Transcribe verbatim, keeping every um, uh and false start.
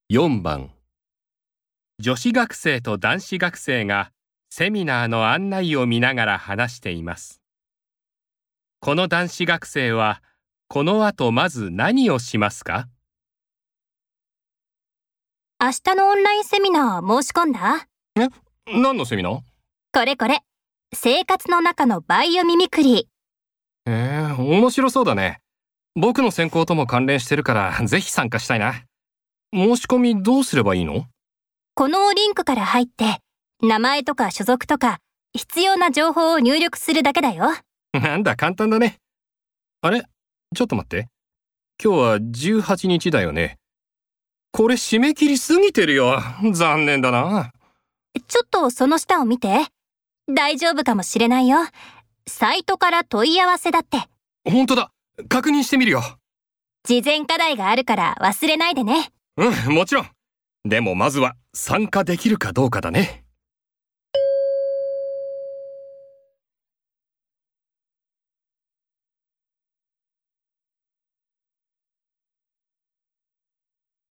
よんばん、女子学生と男子学生がセミナーの案内を見ながら話しています。この男子学生はこの後まず何をしますか？ 明日のオンラインセミナー申し込んだ？ え、何のセミナー？ これこれ。生活の中のバイオミミクリー。えー、面白そうだね。僕の専攻とも関連してるからぜひ参加したいな。申し込みどうすればいいの？ このリンクから入って、名前とか所属とか必要な情報を入力するだけだよ。 なんだ、簡単だね。あれ？ちょっと待って。今日はじゅうはちにちだよね。これ締め切り過ぎてるよ。残念だな。 ちょっとその下を見て。大丈夫かもしれないよ。サイトから問い合わせだって。 本当だ。確認してみるよ。 事前課題があるから忘れないでね。 うん、もちろん。でもまずは参加できるかどうかだね。